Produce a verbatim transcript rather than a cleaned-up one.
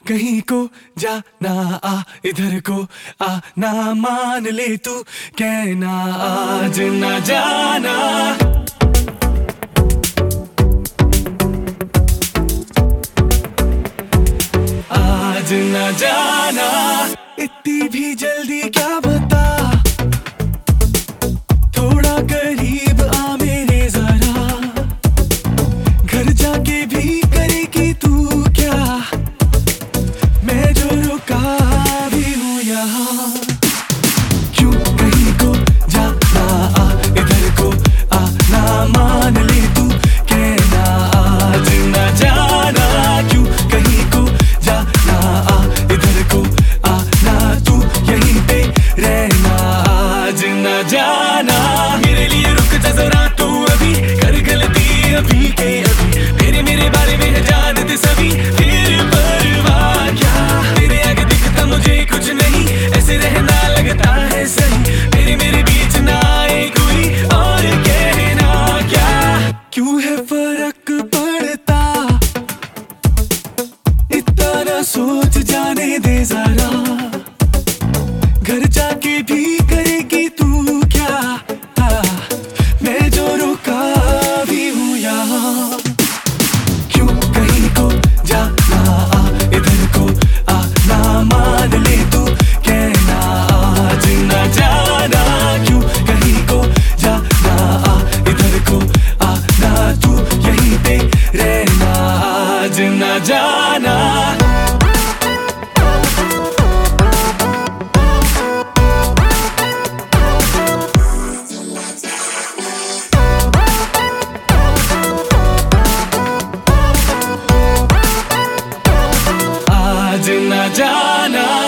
कहीं को जाना आ इधर को आ ना मान ले तू कहना आज ना जाना। आज ना जाना इतनी भी जल्दी क्या बता, थोड़ा करीब आ मेरे जरा, घर जाके भी करेगी तू क्या, मैं जो रुका भी हूँ यहाँ। क्यों कहीं को जाना आ इधर को आ ना मान ले तू कहना आज ना जाना। क्यों कहीं को जाना आ इधर को आ ना तू यहीं पे रहना आज ना जाना। मेरे लिए रुक जा जरा तू अभी, कर गलती अभी के अभी, मेरे मेरे बारे में है जानते सभी, फिर परवाह क्या, तेरे आगे दिखता मुझे कुछ नहीं, ऐसे रहना लगता है सही, मेरे मेरे बीच ना आए कोई और कहना क्या। क्यों है फर्क पड़ता, इतना ना सोच जाने दे जरा, घर जाके भी करेगी तू क्या, मैं जो रुका भी हूँ यहाँ। क्यों कहीं को जाना आ इधर को आ ना मान ले तू कहना आज ना जाना। क्यों कहीं को जाना आ इधर को आ ना तू यहीं पे रहना आज ना जाना। आज ना जाना।